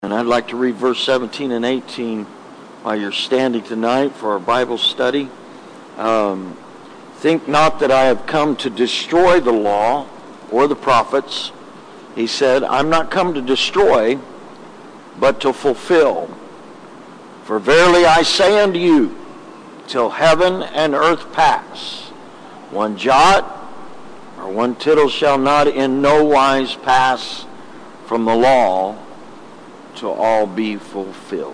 And I'd like to read verse 17 and 18 while you're standing tonight for our Bible study. Think not that I have come to destroy the law or the prophets. He said, I'm not come to destroy, but to fulfill. For verily I say unto you, till heaven and earth pass, one jot or one tittle shall not in no wise pass from the law to all be fulfilled.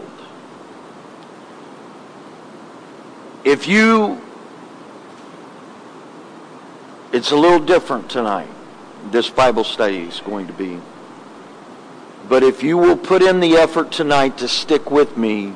It's a little different tonight. This Bible study is going to be. But if you will put in the effort tonight to stick with me,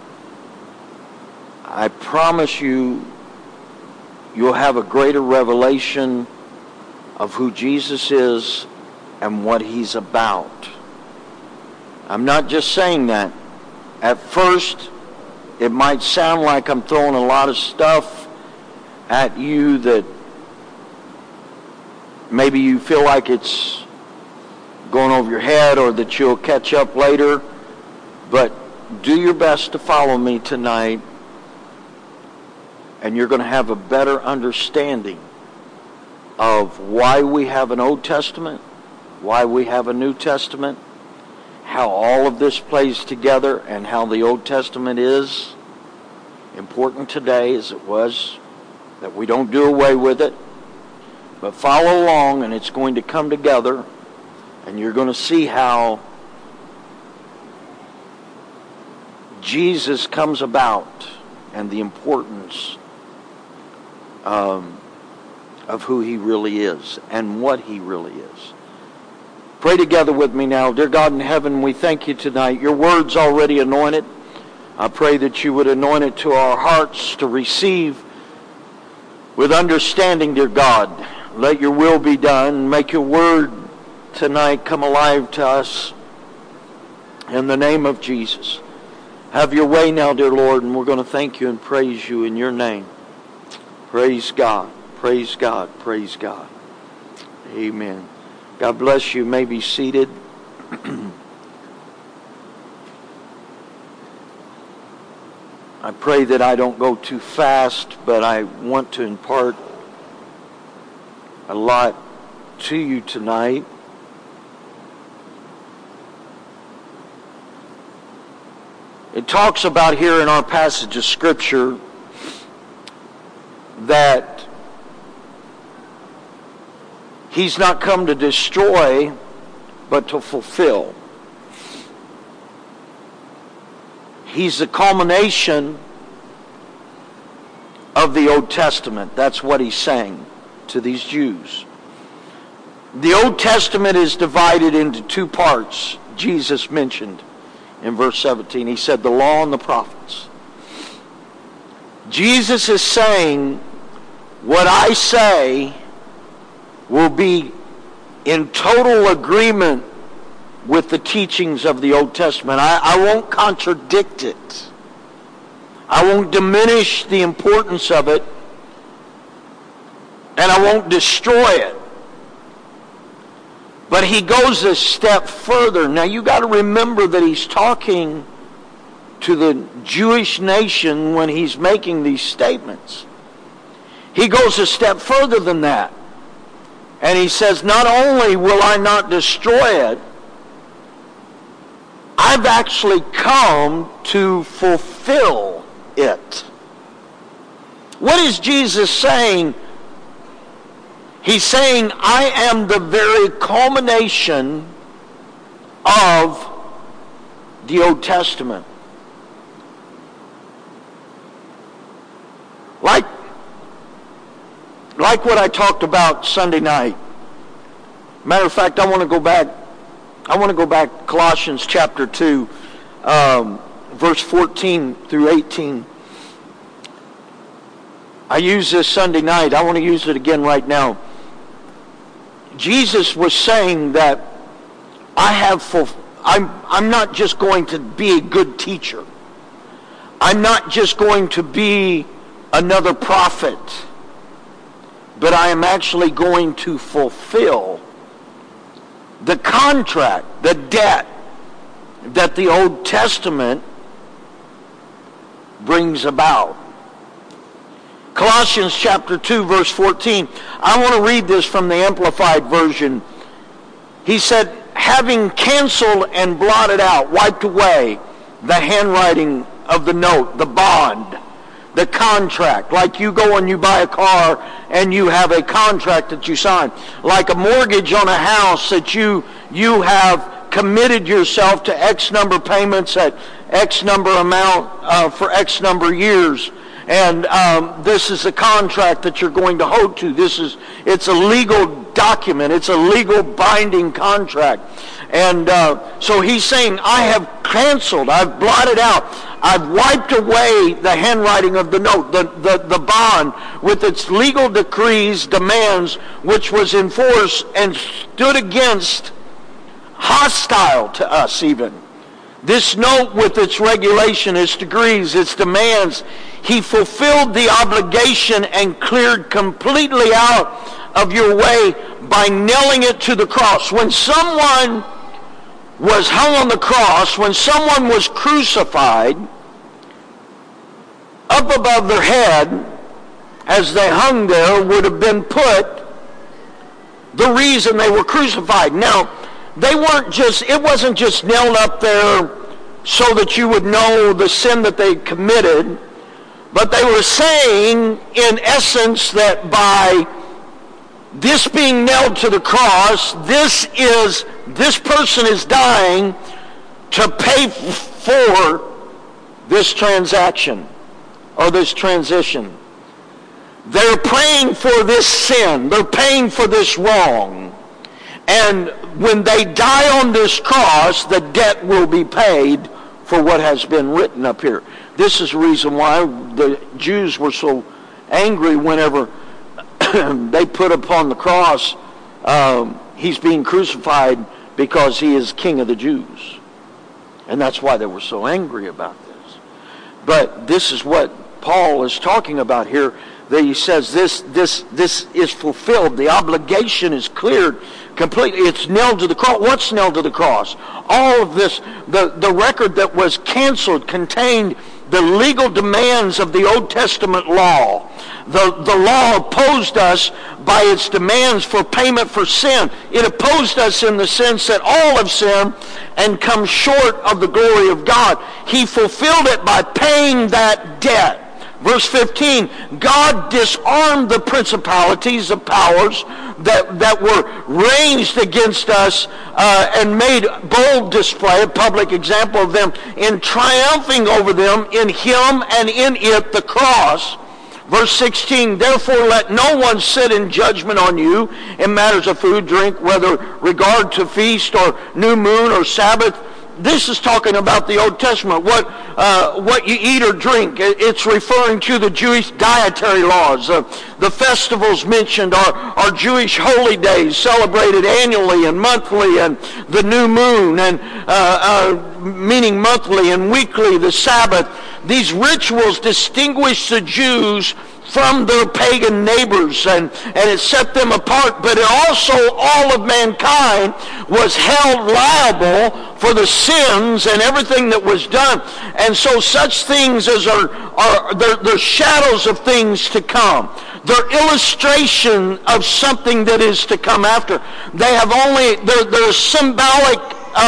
I promise you, you'll have a greater revelation of who Jesus is and what he's about. I'm not just saying that. At first, it might sound like I'm throwing a lot of stuff at you that maybe you feel like it's going over your head or that you'll catch up later. But do your best to follow me tonight, and you're going to have a better understanding of why we have an Old Testament, why we have a New Testament, how all of this plays together, and how the Old Testament is important today as it was, that we don't do away with it, but follow along and it's going to come together, and you're going to see how Jesus comes about and the importance of who he really is and what he really is. Pray together with me now. Dear God in heaven, we thank you tonight. Your word's already anointed. I pray that you would anoint it to our hearts to receive with understanding, dear God. Let your will be done. Make your word tonight come alive to us in the name of Jesus. Have your way now, dear Lord, and we're going to thank you and praise you in your name. Praise God. Praise God. Praise God. Amen. God bless you. You may be seated. I pray that I don't go too fast, but I want to impart a lot to you tonight. It talks about here in our passage of Scripture that he's not come to destroy, but to fulfill. He's the culmination of the Old Testament. That's what he's saying to these Jews. The Old Testament is divided into two parts, Jesus mentioned in verse 17. He said the law and the prophets. Jesus is saying, what I say will be in total agreement with the teachings of the Old Testament. I won't contradict it. I won't diminish the importance of it, and I won't destroy it. But he goes a step further. Now you got to remember that he's talking to the Jewish nation when he's making these statements. He goes a step further than that. And he says, not only will I not destroy it, I've actually come to fulfill it. What is Jesus saying? He's saying, I am the very culmination of the Old Testament. Like what I talked about Sunday night. Matter of fact, I want to go back Colossians chapter 2, verse 14 through 18. I used this Sunday night. I want to use it again right now. Jesus was saying that I'm not just going to be a good teacher. I'm not just going to be another prophet. But I am actually going to fulfill the contract, the debt that the Old Testament brings about. Colossians chapter 2, verse 14. I want to read this from the Amplified Version. He said, having canceled and blotted out, wiped away the handwriting of the note, the bond, the contract. Like you go and you buy a car and you have a contract that you sign. Like a mortgage on a house that you have committed yourself to X number payments at X number amount for X number years. And this is a contract that you're going to hold to. It's a legal document. It's a legal binding contract. And so he's saying, I have canceled, I've blotted out, I've wiped away the handwriting of the note, the bond with its legal decrees, demands, which was in force and stood against, hostile to us even. This note with its regulation, its degrees, its demands, he fulfilled the obligation and cleared completely out of your way by nailing it to the cross. When someone was hung on the cross, when someone was crucified, up above their head, as they hung there, would have been put the reason they were crucified. Now, it wasn't just nailed up there so that you would know the sin that they committed, but they were saying, in essence, that by this being nailed to the cross, this person is dying to pay for this transaction or this transition. They're paying for this sin. They're paying for this wrong. And when they die on this cross, the debt will be paid for what has been written up here. This is the reason why the Jews were so angry whenever they put upon the cross, he's being crucified because he is King of the Jews. And that's why they were so angry about this. But this is what Paul is talking about here. That he says this is fulfilled. The obligation is cleared completely. It's nailed to the cross. What's nailed to the cross? All of this, the record that was canceled contained the legal demands of the Old Testament law. The law opposed us by its demands for payment for sin. It opposed us in the sense that all have sinned and come short of the glory of God. He fulfilled it by paying that debt. Verse 15, God disarmed the principalities, the powers that were ranged against us and made bold display, a public example of them, in triumphing over them in him and in it, the cross. Verse 16, therefore let no one sit in judgment on you in matters of food, drink, whether regard to feast or new moon or Sabbath. This is talking about the Old Testament, what you eat or drink. It's referring to the Jewish dietary laws. The festivals mentioned are Jewish holy days celebrated annually and monthly, and the new moon, and meaning monthly and weekly, the Sabbath. These rituals distinguish the Jews from their pagan neighbors, and it set them apart, but it also, all of mankind was held liable for the sins and everything that was done. And so such things as they're shadows of things to come. They're illustration of something that is to come after. They're symbolic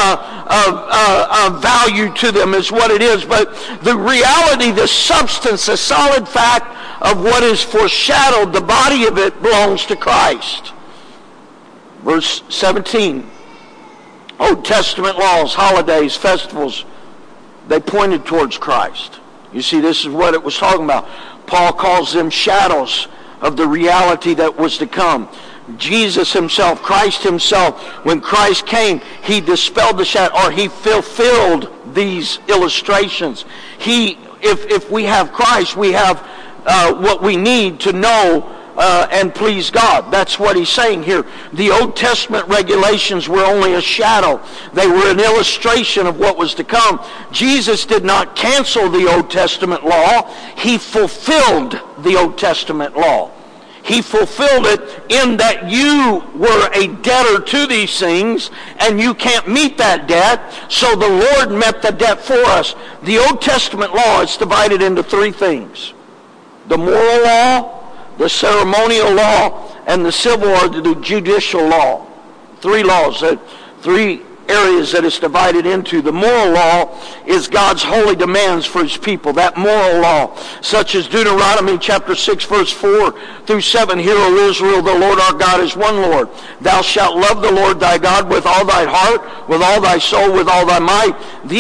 value to them is what it is, but the reality, the substance, the solid fact of what is foreshadowed, the body of it belongs to Christ. Verse 17, Old Testament laws, holidays, festivals, they pointed towards Christ. You see, this is what it was talking about. Paul calls them shadows of the reality that was to come. Jesus himself, Christ himself, when Christ came, he dispelled the shadow, or he fulfilled these illustrations. If we have Christ, we have what we need to know and please God. That's what he's saying here. The Old Testament regulations were only a shadow. They were an illustration of what was to come. Jesus did not cancel the Old Testament law. He fulfilled the Old Testament law. He fulfilled it in that you were a debtor to these things, and you can't meet that debt, so the Lord met the debt for us. The Old Testament law is divided into three things: the moral law, the ceremonial law, and the civil or the judicial law. Three laws, three areas that it's divided into. The moral law is God's holy demands for his people. That moral law, such as Deuteronomy chapter 6, verse 4 through 7, Hear, O Israel, the Lord our God is one Lord. Thou shalt love the Lord thy God with all thy heart, with all thy soul, with all thy might.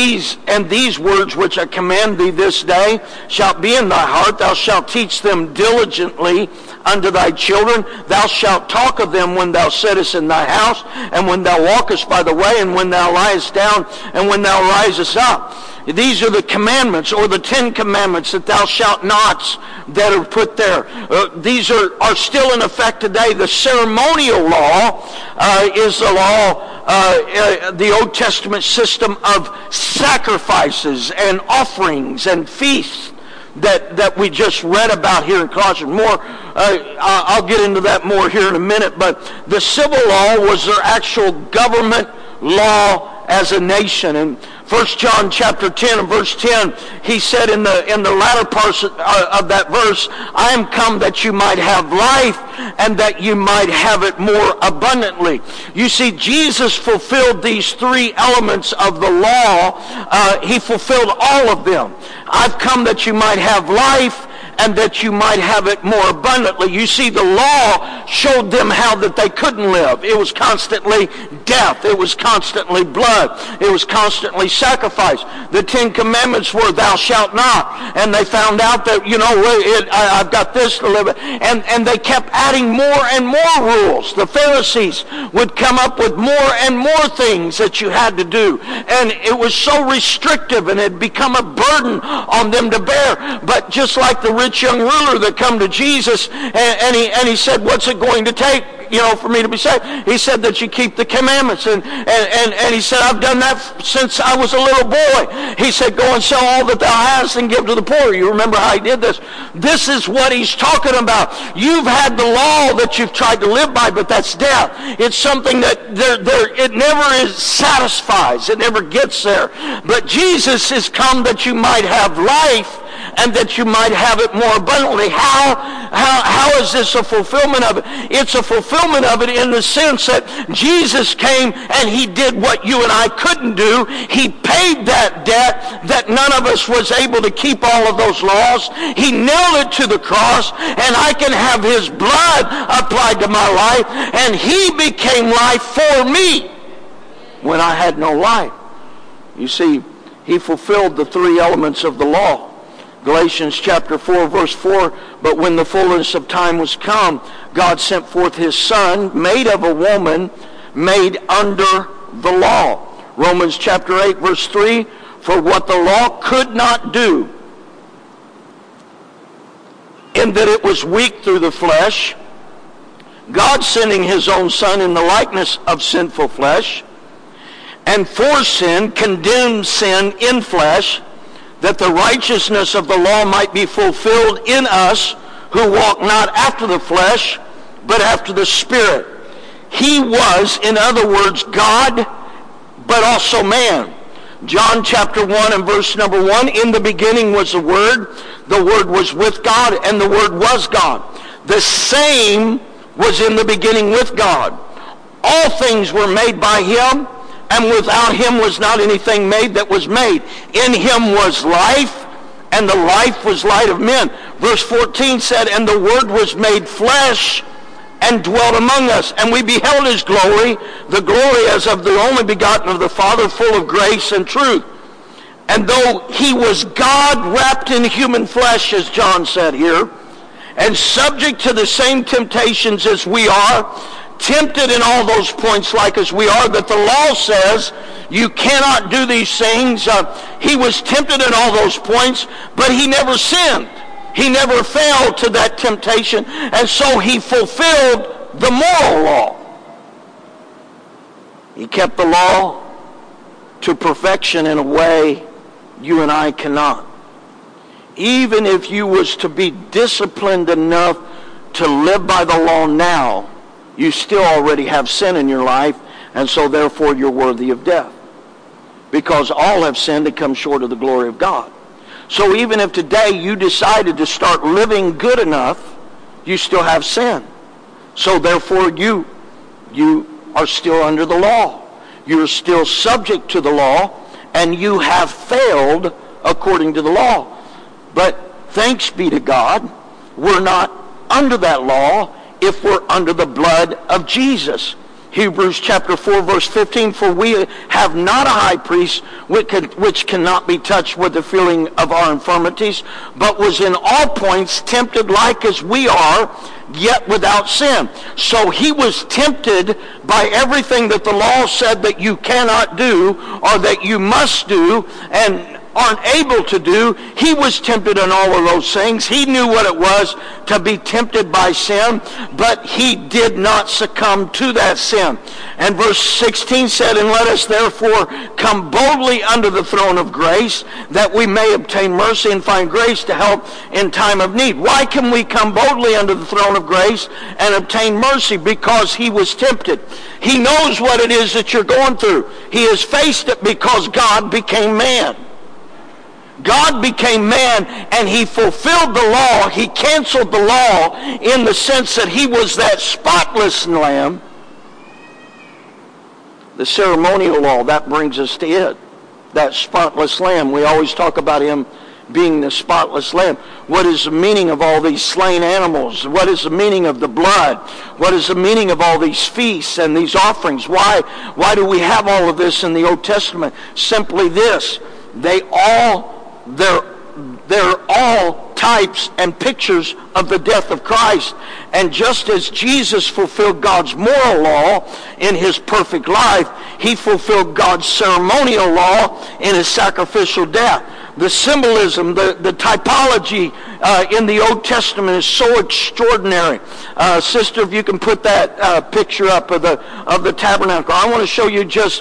These words which I command thee this day shall be in thy heart. Thou shalt teach them diligently unto thy children. Thou shalt talk of them when thou sittest in thy house, and when thou walkest by the way, and when thou liest down, and when thou risest up. These are the commandments, or the 10 commandments, that thou shalt nots, that are put there. These are still in effect today. The ceremonial law is the law, the Old Testament system of sacrifices and offerings and feasts that we just read about here in Colossians. I'll get into that more here in a minute, but the civil law was their actual government law as a nation. And 1 John chapter 10 and verse 10, he said in the latter part of that verse, I am come that you might have life, and that you might have it more abundantly. You see, Jesus fulfilled these three elements of the law. He fulfilled all of them. I've come that you might have life, and that you might have it more abundantly. You see, the law showed them how that they couldn't live. It was constantly death. It was constantly blood. It was constantly sacrifice. The 10 Commandments were, thou shalt not. And they found out that, I've got this to live. And they kept adding more and more rules. The Pharisees would come up with more and more things that you had to do. And it was so restrictive, and it had become a burden on them to bear. But just like the rich young ruler that come to Jesus, and he said, what's it going to take, for me to be saved? He said that you keep the commandments. And he said, I've done that since I was a little boy. He said, go and sell all that thou hast and give to the poor. You remember how he did this? This is what he's talking about. You've had the law that you've tried to live by, but that's death. It's something that it never satisfies. It never gets there. But Jesus is come that you might have life, and that you might have it more abundantly. How is this a fulfillment of it? It's a fulfillment of it in the sense that Jesus came and he did what you and I couldn't do. He paid that debt that none of us was able to keep all of those laws. He nailed it to the cross, and I can have his blood applied to my life, and he became life for me when I had no life. You see, he fulfilled the three elements of the law. Galatians chapter 4, verse 4, but when the fullness of time was come, God sent forth his Son, made of a woman, made under the law. Romans chapter 8, verse 3, for what the law could not do, in that it was weak through the flesh, God sending his own Son in the likeness of sinful flesh, and for sin, condemned sin in flesh, that the righteousness of the law might be fulfilled in us who walk not after the flesh, but after the Spirit. He was, in other words, God, but also man. John chapter 1 and verse number 1, in the beginning was the Word was with God, and the Word was God. The same was in the beginning with God. All things were made by him, and without him was not anything made that was made. In him was life, and the life was light of men. Verse 14 said, and the Word was made flesh and dwelt among us. And we beheld his glory, the glory as of the only begotten of the Father, full of grace and truth. And though he was God wrapped in human flesh, as John said here, and subject to the same temptations as we are, tempted in all those points like as we are, that the law says you cannot do these things. He was tempted in all those points, but he never sinned. He never fell to that temptation, and so he fulfilled the moral law. He kept the law to perfection in a way you and I cannot. Even if you was to be disciplined enough to live by the law now, you still already have sin in your life, and so therefore you're worthy of death. Because all have sinned and come short of the glory of God. So even if today you decided to start living good enough, you still have sin. So therefore you are still under the law. You're still subject to the law, and you have failed according to the law. But thanks be to God, we're not under that law if we're under the blood of Jesus. Hebrews chapter 4 verse 15, for we have not a high priest which cannot be touched with the feeling of our infirmities, but was in all points tempted like as we are, yet without sin. So he was tempted by everything that the law said that you cannot do or that you must do and aren't able to do. He was tempted in all of those things. He knew what it was to be tempted by sin, but he did not succumb to that sin. And verse 16 said, and let us therefore come boldly under the throne of grace, that we may obtain mercy and find grace to help in time of need. Why can we come boldly under the throne of grace and obtain mercy? Because he was tempted. He knows what it is that you're going through. He has faced it because God became man. God became man, and he fulfilled the law. He canceled the law in the sense that he was that spotless lamb. The ceremonial law, that brings us to it. That spotless lamb. We always talk about him being the spotless lamb. What is the meaning of all these slain animals? What is the meaning of the blood? What is the meaning of all these feasts and these offerings? Why do we have all of this in the Old Testament? Simply this. They're all types and pictures of the death of Christ. And just as Jesus fulfilled God's moral law in his perfect life, he fulfilled God's ceremonial law in his sacrificial death. The symbolism, the typology in the Old Testament is so extraordinary. Sister, if you can put that picture up of the tabernacle. I want to show you just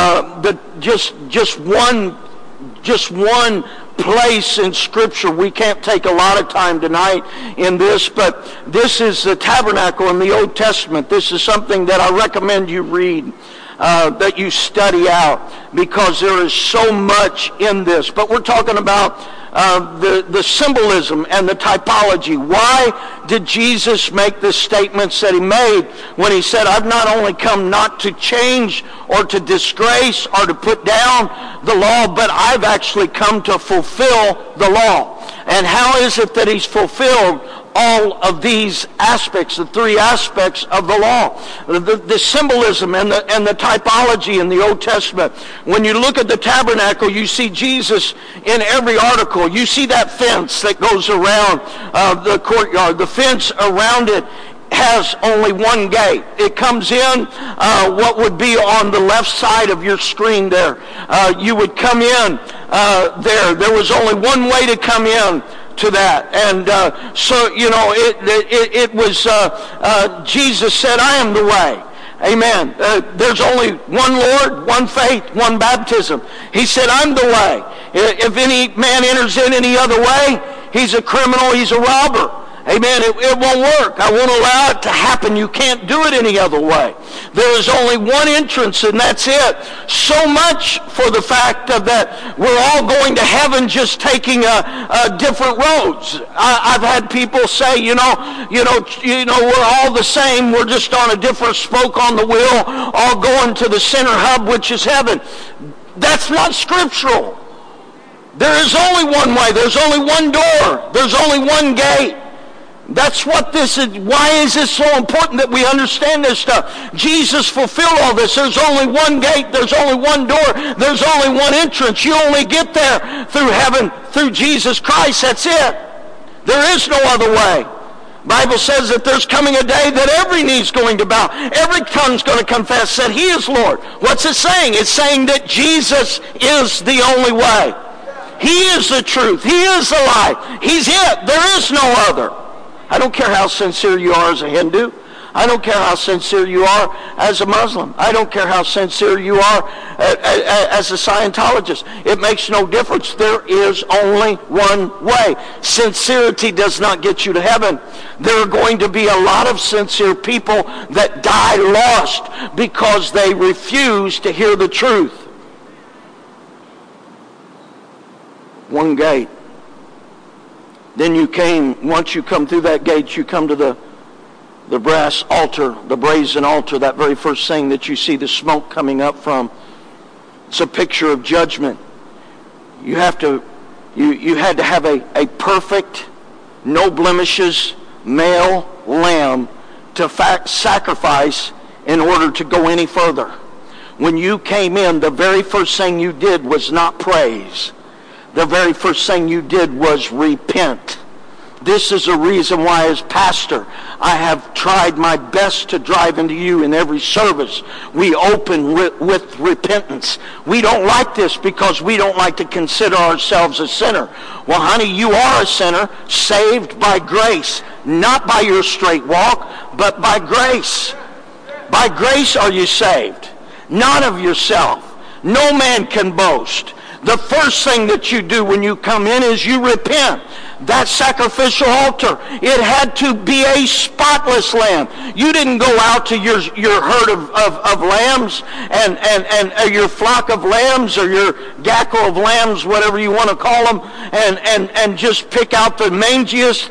one place in Scripture. We can't take a lot of time tonight in this, but this is the tabernacle in the Old Testament. This is something that I recommend you read, that you study out, because there is so much in this. But we're talking about the symbolism and the typology. Why did Jesus make the statements that he made when he said, I've not only come not to change or to disgrace or to put down the law, but I've actually come to fulfill the law. And how is it that he's fulfilled all of these aspects, the three aspects of the law? The symbolism and the typology in the Old Testament. When you look at the tabernacle, you see Jesus in every article. You see that fence that goes around the courtyard. The fence around it has only one gate. It comes in what would be on the left side of your screen there. You would come in there. There was only one way to come in to that. And so, you know, it was, Jesus said, I am the way. Amen. There's only one Lord, one faith, one baptism. He said, I'm the way. If any man enters in any other way, he's a criminal, he's a robber. Amen. It won't work. I won't allow it to happen. You can't do it any other way. There is only one entrance, and that's it. So much for the fact of that we're all going to heaven just taking different roads. I've had people say, you know, we're all the same. We're just on a different spoke on the wheel, all going to the center hub, which is heaven. That's not scriptural. There is only one way. There's only one door. There's only one gate. That's what this is. Why is this so important that we understand this stuff? Jesus fulfilled all this. There's only one gate. There's only one door. There's only one entrance. You only get there through heaven, through Jesus Christ. That's it. There is no other way. The Bible says that there's coming a day that every knee's going to bow. Every tongue's going to confess that he is Lord. What's it saying? It's saying that Jesus is the only way. He is the truth. He is the life. He's it. There is no other. I don't care how sincere you are as a Hindu. I don't care how sincere you are as a Muslim. I don't care how sincere you are as a Scientologist. It makes no difference. There is only one way. Sincerity does not get you to heaven. There are going to be a lot of sincere people that die lost because they refuse to hear the truth. One gate. Then once you come through that gate, you come to the brass altar, the brazen altar, that very first thing that you see the smoke coming up from. It's a picture of judgment. You had to have a perfect, no blemishes, male lamb to sacrifice in order to go any further. When you came in, the very first thing you did was not praise. The very first thing you did was repent. This is a reason why, as pastor, I have tried my best to drive into you in every service. We open with repentance. We don't like this because we don't like to consider ourselves a sinner. Well, honey, you are a sinner, saved by grace, not by your straight walk, but by grace. By grace are you saved, not of yourself. No man can boast. The first thing that you do when you come in is you repent. That sacrificial altar, it had to be a spotless lamb. You didn't go out to your herd of lambs and your flock of lambs or your gackle of lambs, whatever you want to call them, and just pick out the mangiest,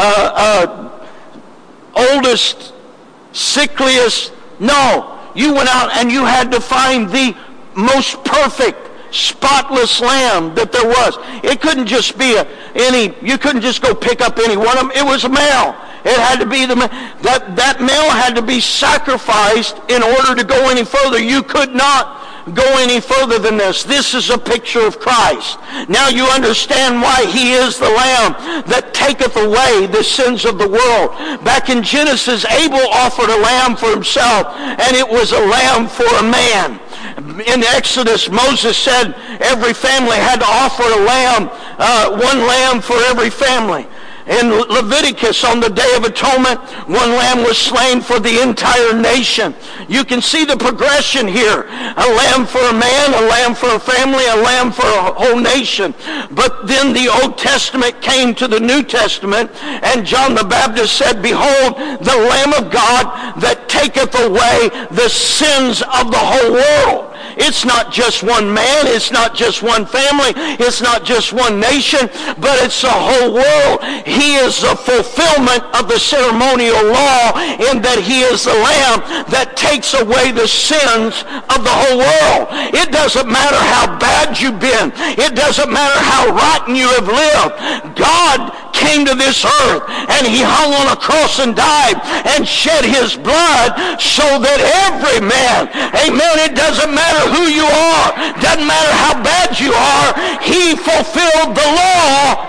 oldest, sickliest. No, you went out and you had to find the most perfect, spotless lamb that there was. It couldn't just be you couldn't just go pick up any one of them. It was a male. It had to be that male had to be sacrificed in order to go any further. You could not go any further than this. This is a picture of Christ. Now you understand why he is the Lamb that taketh away the sins of the world. Back in Genesis, Abel offered a lamb for himself, and it was a lamb for a man. In Exodus, Moses said every family had to offer a lamb, one lamb for every family. In Leviticus, on the Day of Atonement, one lamb was slain for the entire nation. You can see the progression here. A lamb for a man, a lamb for a family, a lamb for a whole nation. But then the Old Testament came to the New Testament, and John the Baptist said, "Behold, the Lamb of God that taketh away the sins of the whole world." It's not just one man, it's not just one family, it's not just one nation, but it's the whole world. He is the fulfillment of the ceremonial law in that he is the Lamb that takes away the sins of the whole world. It doesn't matter how bad you've been. It doesn't matter how rotten you have lived. God came to this earth and he hung on a cross and died and shed his blood so that every man, amen, it doesn't matter who you are, doesn't matter how bad you are, he fulfilled the law.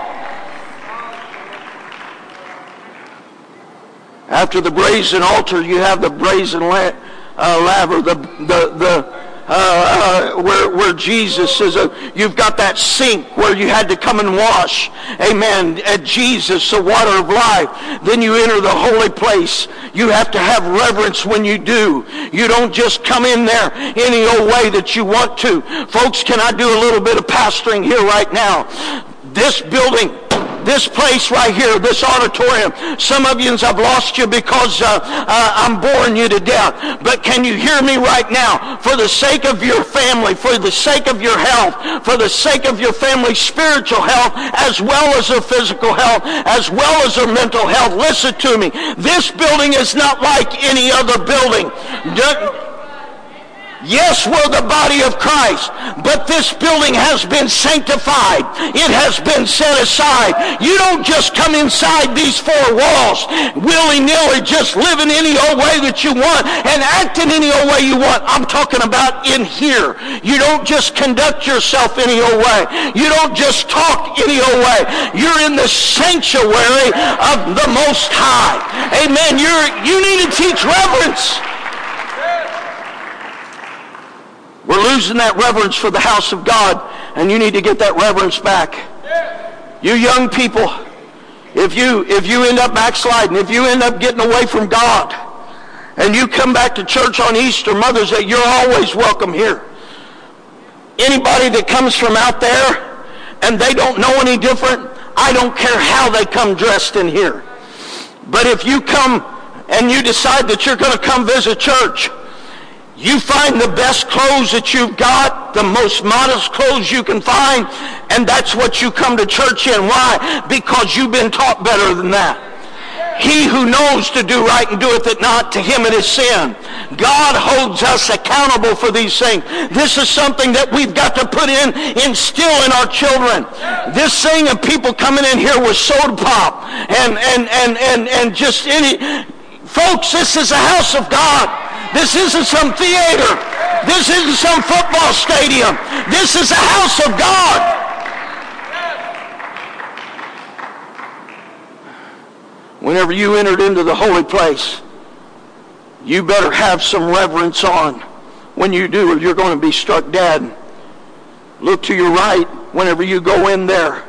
After the brazen altar, you have the brazen laver, where Jesus says, you've got that sink where you had to come and wash, amen, at Jesus, the water of life. Then you enter the holy place. You have to have reverence when you do. You don't just come in there any old way that you want to. Folks, can I do a little bit of pastoring here right now? This building, this place right here, this auditorium, some of you have lost you because I'm boring you to death. But can you hear me right now? For the sake of your family, for the sake of your health, for the sake of your family's spiritual health, as well as their physical health, as well as their mental health, listen to me. This building is not like any other building. Yes, we're the body of Christ, but this building has been sanctified. It has been set aside. You don't just come inside these four walls willy-nilly, just living any old way that you want and acting any old way you want. I'm talking about in here. You don't just conduct yourself any old way. You don't just talk any old way. You're in the sanctuary of the Most High. Amen. You need to teach reverence. We're losing that reverence for the house of God, and you need to get that reverence back. You young people, if you end up backsliding, if you end up getting away from God, and you come back to church on Easter, Mother's Day, you're always welcome here. Anybody that comes from out there and they don't know any different, I don't care how they come dressed in here. But if you come and you decide that you're going to come visit church, you find the best clothes that you've got, the most modest clothes you can find, and that's what you come to church in. Why? Because you've been taught better than that. He who knows to do right and doeth it not, to him it is sin. God holds us accountable for these things. This is something that we've got to instill in our children. This thing of people coming in here with soda pop and just any... Folks, this is a house of God. This isn't some theater. This isn't some football stadium. This is a house of God. Whenever you entered into the holy place, you better have some reverence on. When you do, or you're going to be struck dead. Look to your right whenever you go in there.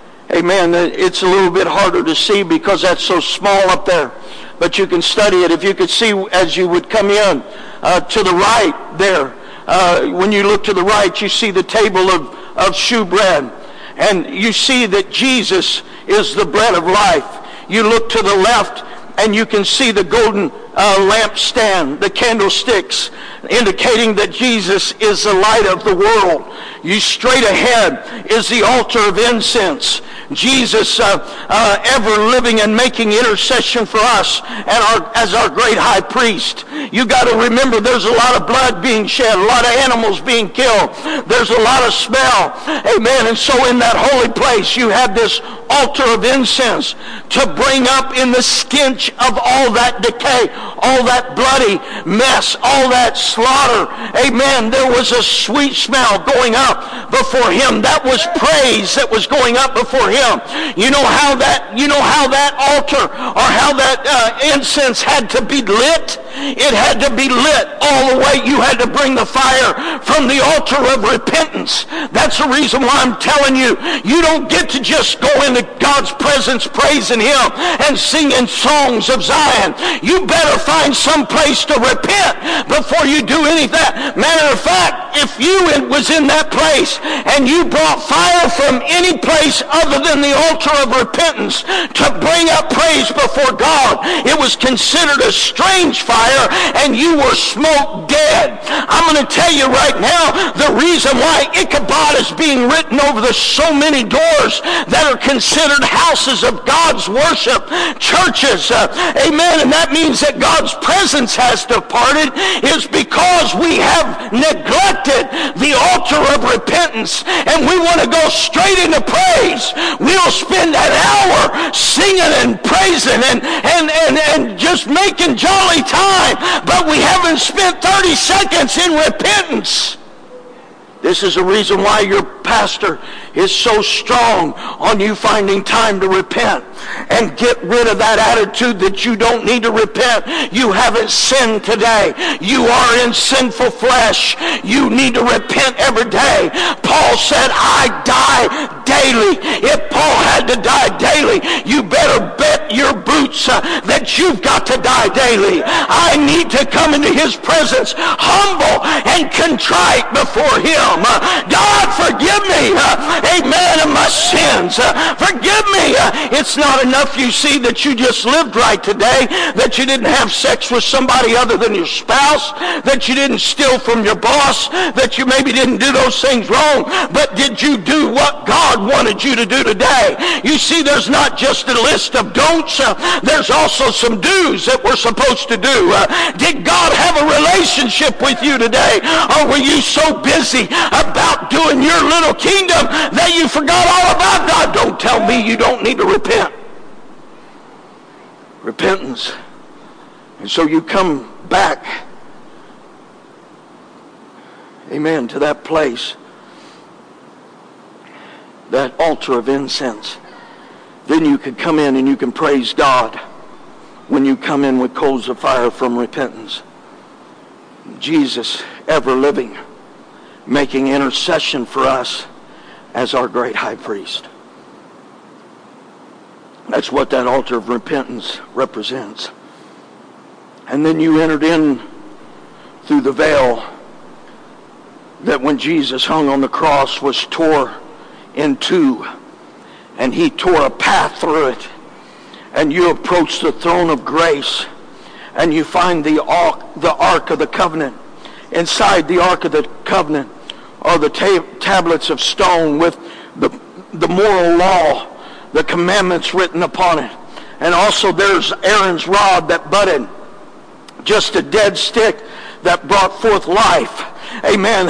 Amen. It's a little bit harder to see because that's so small up there. But you can study it. If you could see as you would come in to the right there. When you look to the right, you see the table of shewbread. And you see that Jesus is the bread of life. You look to the left and you can see the golden lampstand, the candlesticks, indicating that Jesus is the light of the world. You straight ahead is the altar of incense. Jesus ever living and making intercession for us and as our great high priest. You got to remember there's a lot of blood being shed, a lot of animals being killed. There's a lot of smell. Amen. And so in that holy place you have this altar of incense to bring up in the stench of all that decay, all that bloody mess, all that slaughter. Amen. There was a sweet smell going up before him. That was praise that was going up before him. You know how that altar or how that incense had to be lit? It had to be lit all the way. You had to bring the fire from the altar of repentance. That's the reason why I'm telling you, you don't get to just go into God's presence praising him and singing songs of Zion. You better find some place to repent before you do any of that. Matter of fact, if you was in that place and you brought fire from any place other than the altar of repentance to bring up praise before God, it was considered a strange fire and you were smoke dead. I'm going to tell you right now, the reason why Ichabod is being written over the so many doors that are considered houses of God's worship, churches, amen, and that means that God's presence has departed, is because we have neglected the altar of repentance and we want to go straight into praise. We'll spend an hour singing and praising and just making jolly time, but we haven't spent 30 seconds in repentance. This is the reason why your pastor is so strong on you finding time to repent and get rid of that attitude that you don't need to repent. You haven't sinned today. You are in sinful flesh. You need to repent every day. Paul said, I die daily. If Paul had to die daily, you better bet your boots that you've got to die daily. I need to come into his presence humble and contrite before him. God, forgive me, amen, of my sins. Forgive me. It's not enough, you see, that you just lived right today, that you didn't have sex with somebody other than your spouse, that you didn't steal from your boss, that you maybe didn't do those things wrong, but did you do what God wanted you to do today? You see, there's not just a list of don'ts, there's also some do's that we're supposed to do. Did God have a relationship with you today, or were you so busy about doing your little kingdom that you forgot all about God? Don't tell me you don't need to repent. Repentance. And so you come back, amen, to that place, that altar of incense. Then you could come in and you can praise God when you come in with coals of fire from repentance. Jesus, ever living, making intercession for us as our great high priest. That's what that altar of repentance represents. And then you entered in through the veil that when Jesus hung on the cross was tore in two, and he tore a path through it. And you approach the throne of grace, and you find the Ark of the Covenant. Inside the Ark of the Covenant are the tablets of stone with the moral law, the commandments written upon it. And also there's Aaron's rod that budded, just a dead stick that brought forth life. Amen.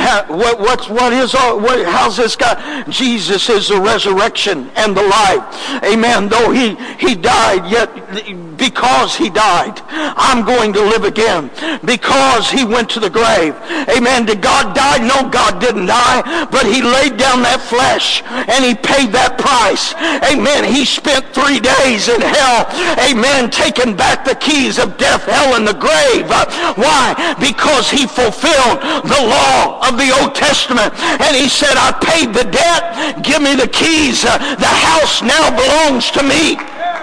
How's this guy? Jesus is the resurrection and the life. Amen. Though he died, yet because he died, I'm going to live again. Because he went to the grave. Amen. Did God die? No, God didn't die. But he laid down that flesh and he paid that price. Amen. He spent 3 days in hell. Amen. Taking back the keys of death, hell, and the grave. Why? Because he fulfilled the law of the Old Testament. And he said, I paid the debt. Give me the keys. The house now belongs to me.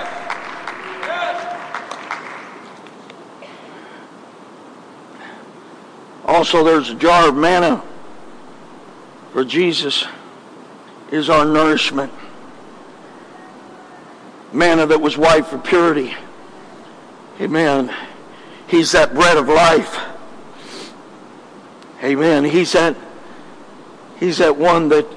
Also, there's a jar of manna. For Jesus is our nourishment. Manna that was white for purity. Amen. He's that bread of life. Amen. He's that one that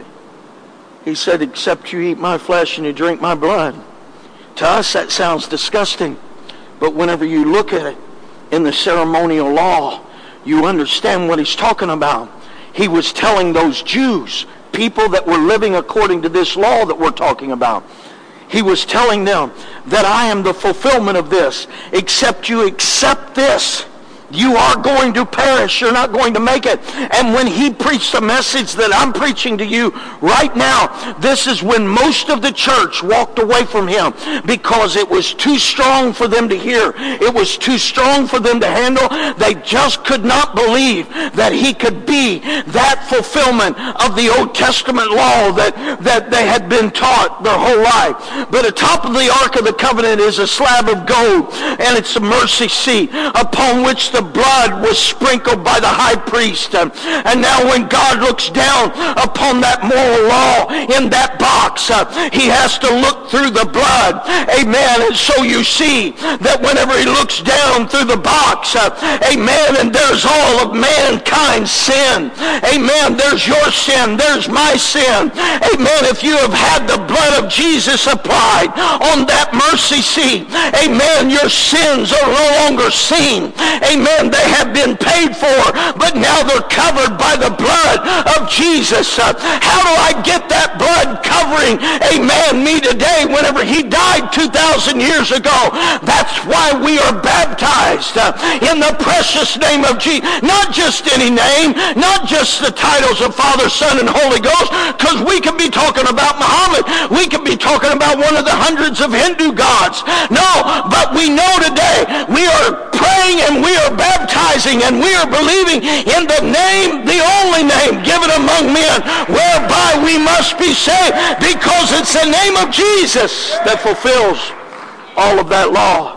he said, except you eat my flesh and you drink my blood. To us that sounds disgusting. But whenever you look at it in the ceremonial law, you understand what he's talking about. He was telling those Jews, people that were living according to this law that we're talking about. He was telling them that I am the fulfillment of this. Except you accept this, you are going to perish. You're not going to make it. And when he preached the message that I'm preaching to you right now, this is when most of the church walked away from him, because it was too strong for them to hear. It was too strong for them to handle. They just could not believe that he could be that fulfillment of the Old Testament law that they had been taught their whole life. But atop of the Ark of the Covenant is a slab of gold, and it's a mercy seat upon which the blood was sprinkled by the high priest. And now when God looks down upon that moral law in that box, he has to look through the blood. Amen. And so you see that whenever he looks down through the box, amen, and there's all of mankind's sin. Amen. There's your sin. There's my sin. Amen. If you have had the blood of Jesus applied on that mercy seat, amen, your sins are no longer seen. Amen. They have been paid for, but now they're covered by the blood of Jesus. How do I get that blood covering, amen, me today whenever he died 2,000 years ago? That's why we are baptized in the precious name of Jesus. Not just any name, not just the titles of Father, Son, and Holy Ghost, because we could be talking about Muhammad. We could be talking about one of the hundreds of Hindu gods. No, but we know today we are praying and we are baptizing and we are believing in the name, the only name given among men whereby we must be saved, because it's the name of Jesus that fulfills all of that law.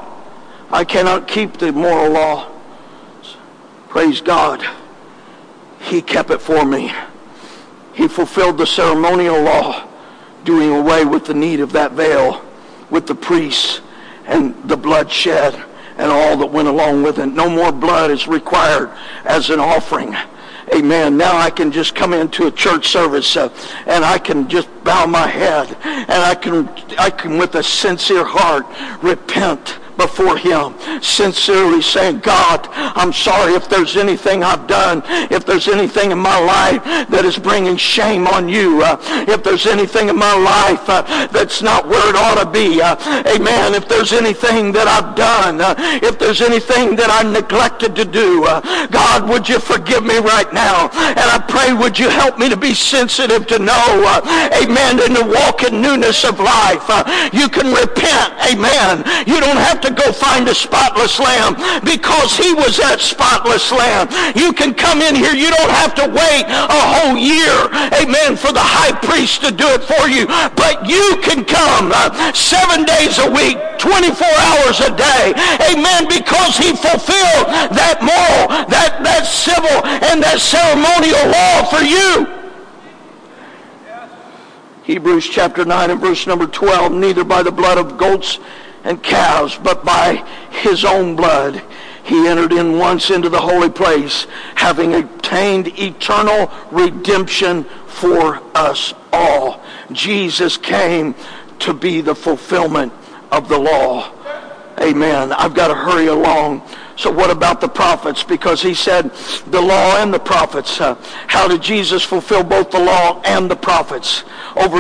I cannot keep the moral law. Praise God. He kept it for me. He fulfilled the ceremonial law, doing away with the need of that veil, with the priests and the bloodshed and all that went along with it. No more blood is required as an offering. Amen. Now I can just come into a church service and I can just bow my head and I can with a sincere heart repent before him, sincerely saying, God, I'm sorry if there's anything I've done, if there's anything in my life that is bringing shame on you, if there's anything in my life that's not where it ought to be, amen, if there's anything that I've done, if there's anything that I neglected to do, God, would you forgive me right now? And I pray, would you help me to be sensitive to know, amen, and to walk in newness of life. You can repent, amen. You don't have to go find a spotless lamb because he was that spotless lamb. You can come in here. You don't have to wait a whole year, amen, for the high priest to do it for you. But you can come 7 days a week, 24 hours a day, amen, because he fulfilled that moral, that civil, and that ceremonial law for you. Hebrews chapter 9 and verse number 12, neither by the blood of goats and calves, but by his own blood he entered in once into the holy place, having obtained eternal redemption for us all. Jesus came to be the fulfillment of the law. Amen. I've got to hurry along. So what about the prophets? Because he said the law and the prophets. How did Jesus fulfill both the law and the prophets? Over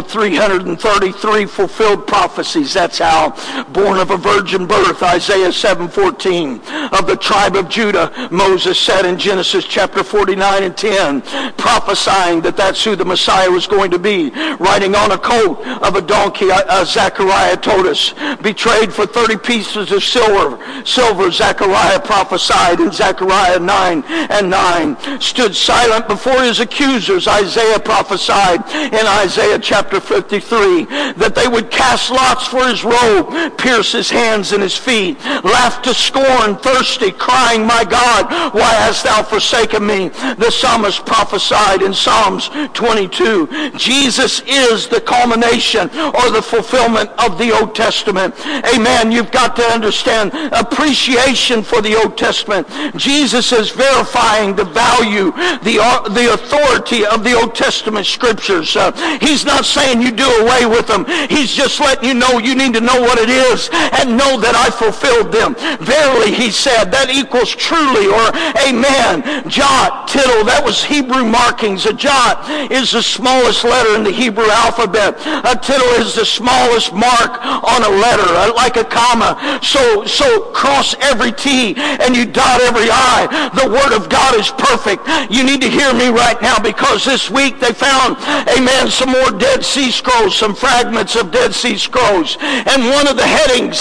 333 fulfilled prophecies. That's how. Born of a virgin birth, Isaiah 7:14. Of the tribe of Judah, Moses said in Genesis chapter 49 and 10, prophesying that that's who the Messiah was going to be. Riding on a colt of a donkey, Zechariah told us. Betrayed for 30 pieces of silver, Zechariah prophesied in Zechariah 9 and 9. Stood silent before his accusers, Isaiah prophesied in Isaiah chapter 53. That they would cast lots for his robe, pierce his hands and his feet. Laugh to scorn, thirsty, crying, my God, why hast thou forsaken me? The psalmist prophesied in Psalms 22. Jesus is the culmination or the fulfillment of the Old Testament. Amen. You've got to understand appreciation for the Old Testament. Jesus is verifying the value, the authority of the Old Testament scriptures. He's not saying you do away with them. He's just letting you know you need to know what it is and know that I fulfilled them. Verily, he said, that equals truly or amen. Jot, tittle, that was Hebrew markings. A jot is the smallest letter in the Hebrew alphabet. A tittle is the smallest mark on a letter, like a comma. So cross every T and you dot every I. The Word of God is perfect. You need to hear me right now because this week they found, amen, some more Dead Sea Scrolls, some fragments of Dead Sea Scrolls. And one of the headings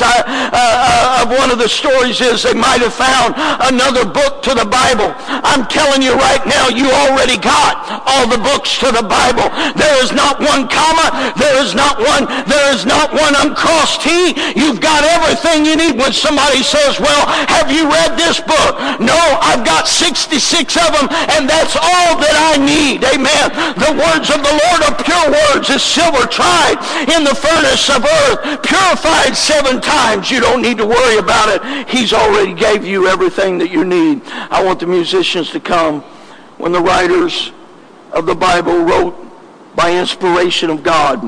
of one of the stories is they might have found another book to the Bible. I'm telling you right now, you already got all the books to the Bible. There is not one comma. There is not one uncrossed T. You've got everything you need. When somebody says, well, have you read this book? No, I've got 66 of them, and that's all that I need. Amen. The words of the Lord are pure words, as silver tried in the furnace of earth, purified 7 times. You don't need to worry about it. He's already gave you everything that you need. I want the musicians to come. When the writers of the Bible wrote by inspiration of God,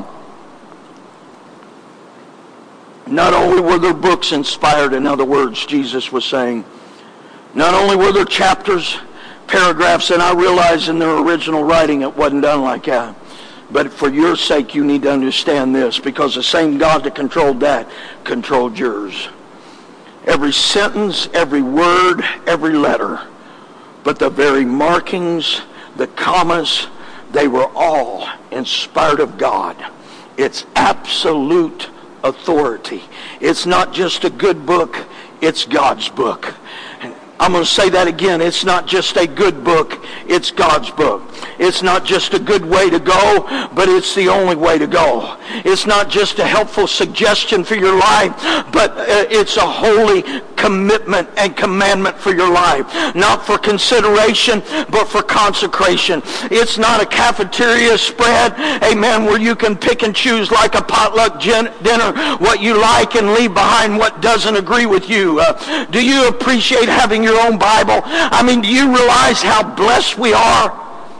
not only were their books inspired, in other words, Jesus was saying, not only were there chapters, paragraphs, and I realize in their original writing it wasn't done like that. But for your sake, you need to understand this, because the same God that controlled that controlled yours. Every sentence, every word, every letter, but the very markings, the commas, they were all inspired of God. It's absolute authority. It's not just a good book, it's God's book. I'm going to say that again. It's not just a good book, it's God's book. It's not just a good way to go, but it's the only way to go. It's not just a helpful suggestion for your life, but it's a holy commitment and commandment for your life. Not for consideration, but for consecration. It's not a cafeteria spread, amen, where you can pick and choose like a potluck dinner what you like and leave behind what doesn't agree with you. Do you appreciate having your own Bible? I mean, do you realize how blessed we are?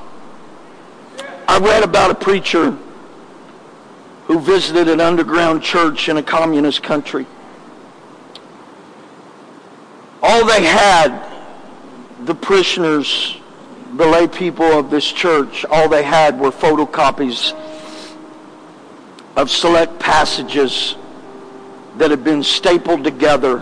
I read about a preacher who visited an underground church in a communist country. All they had, the parishioners, the lay people of this church, all they had were photocopies of select passages that had been stapled together.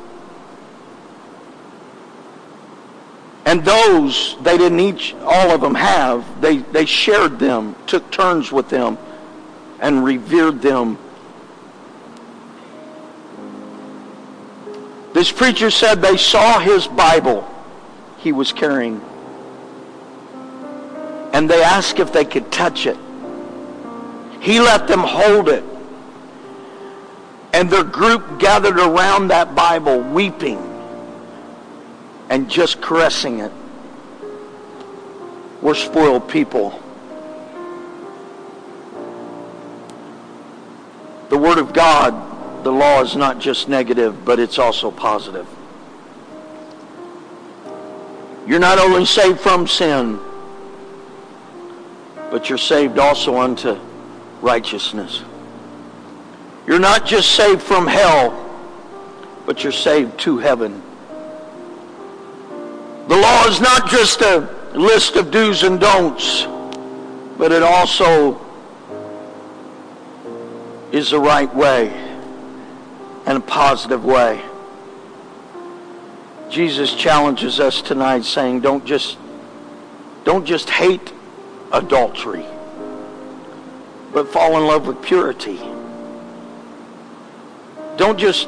And those, they didn't each, all of them have, they shared them, took turns with them, and revered them. His preacher said they saw his Bible he was carrying. And they asked if they could touch it. He let them hold it. And their group gathered around that Bible, weeping and just caressing it. We're spoiled people. The Word of God, the law is not just negative, but it's also positive. You're not only saved from sin, but you're saved also unto righteousness. You're not just saved from hell, but you're saved to heaven. The law is not just a list of do's and don'ts, but it also is the right way and a positive way. Jesus challenges us tonight saying, don't just hate adultery, but fall in love with purity. Don't just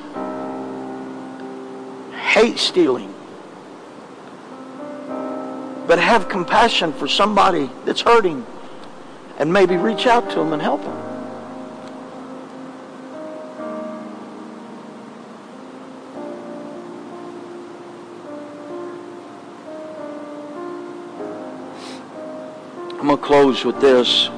hate stealing, but have compassion for somebody that's hurting and maybe reach out to them and help them. I'm going to close with this.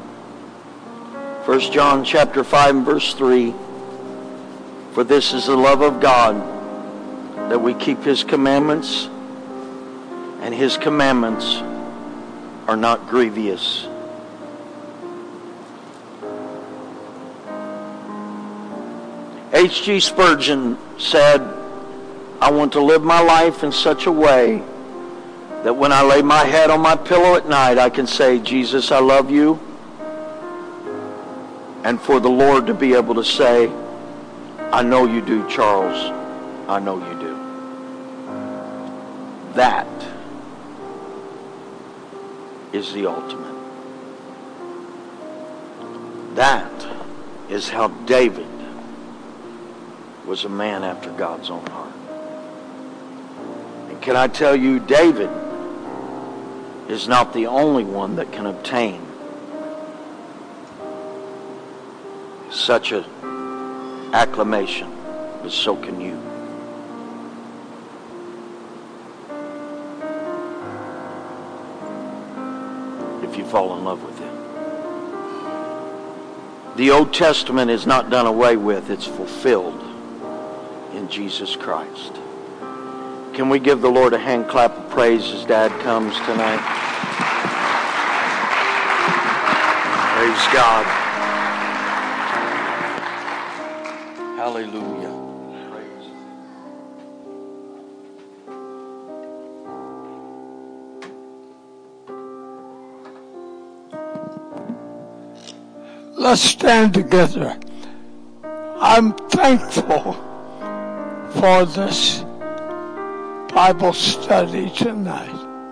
1 John chapter 5 and verse 3. For this is the love of God, that we keep His commandments, and His commandments are not grievous. H.G. Spurgeon said, I want to live my life in such a way that when I lay my head on my pillow at night, I can say, Jesus, I love you. And for the Lord to be able to say, I know you do, Charles. I know you do. That is the ultimate. That is how David was a man after God's own heart. And can I tell you, David is not the only one that can obtain such an acclamation, but so can you. If you fall in love with Him. The Old Testament is not done away with, it's fulfilled in Jesus Christ. Can we give the Lord a hand clap of praise as Dad comes tonight? Praise God. Hallelujah. Praise. Let's stand together. I'm thankful for this Bible study tonight.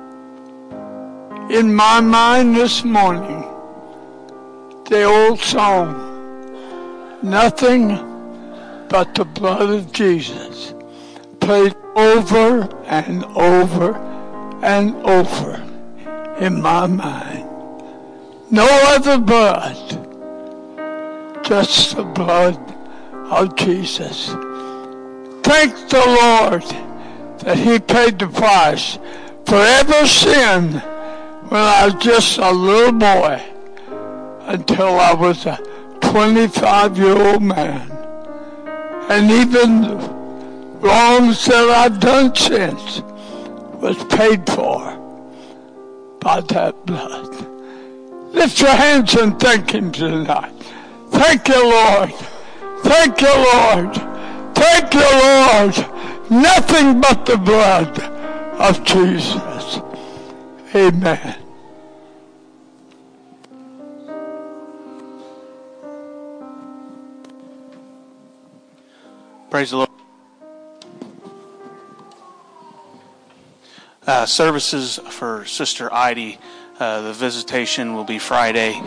In my mind this morning, the old song, Nothing But the Blood of Jesus, played over and over and over in my mind. No other blood, just the blood of Jesus. Thank the Lord that He paid the price for every sin when I was just a little boy until I was a 25-year-old man. And even the wrongs that I've done since was paid for by that blood. Lift your hands and thank Him tonight. Thank you, Lord. Thank you, Lord. Thank you, Lord. Nothing but the blood of Jesus. Amen. Praise the Lord. Services for Sister Heidi. The visitation will be Friday,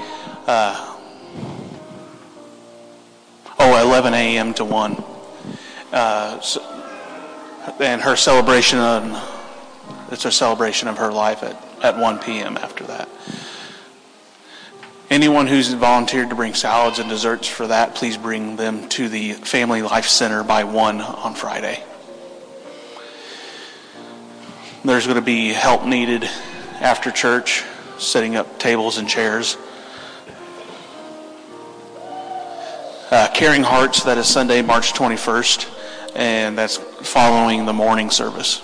11 a.m. to 1. and her celebration it's a celebration of her life at 1 p.m. after that. Anyone who's volunteered to bring salads and desserts for that, please bring them to the Family Life Center by 1 on Friday. There's going to be help needed after church, setting up tables and chairs. Caring Hearts, that is Sunday, March 21st, and that's following the morning service.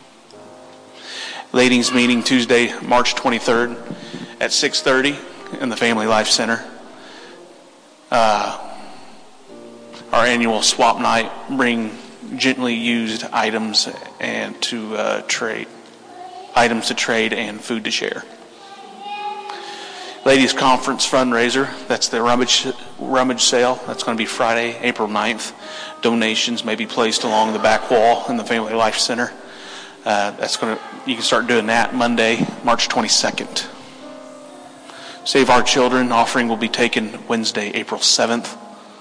Ladies' meeting Tuesday, March 23rd at 6:30 in the Family Life Center. Our annual swap night, bring gently used items and to trade and food to share. Ladies' Conference fundraiser, that's the rummage sale. That's going to be Friday, April 9th. Donations may be placed along the back wall in the Family Life Center. You can start doing that Monday, March 22nd. Save Our Children offering will be taken Wednesday, April 7th.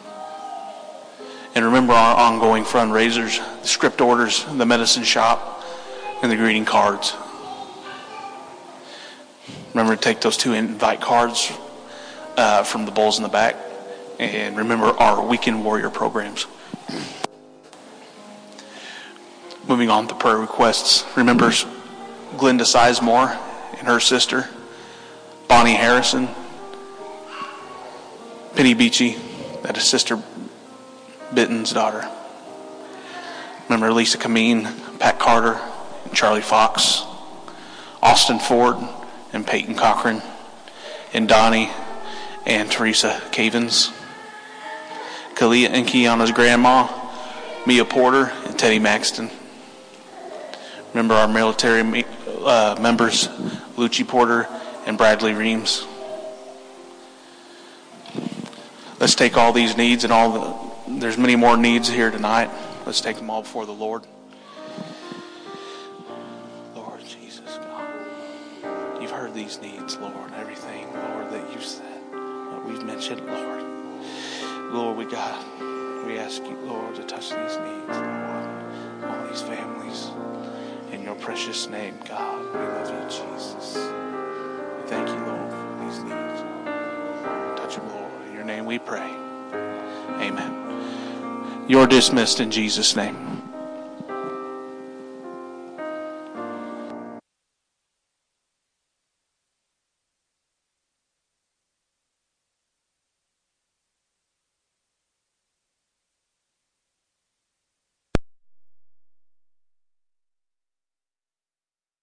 And remember our ongoing fundraisers, the script orders, the medicine shop, and the greeting cards. Remember to take those 2 invite cards from the bowls in the back. And remember our Weekend Warrior programs. Moving on to prayer requests. Remember Glenda Sizemore and her sister, Bonnie Harrison, Penny Beachy, that is Sister Bitten's daughter. Remember Lisa Kameen, Pat Carter, and Charlie Fox, Austin Ford, and Peyton Cochran, and Donnie and Teresa Cavens, Kalia and Kiana's grandma, Mia Porter, and Teddy Maxton. Remember our military members, Lucci Porter and Bradley Reams. Let's take all these needs and there's many more needs here tonight. Let's take them all before the Lord. Lord Jesus, God, you've heard these needs, Lord, everything, Lord, that you've said, what we've mentioned, Lord. Lord, we ask you, Lord, to touch these needs, Lord, all these families. In your precious name, God, we love you, Jesus. We thank you, Lord, for these needs. Touch them, Lord. In your name we pray. Amen. You're dismissed in Jesus' name.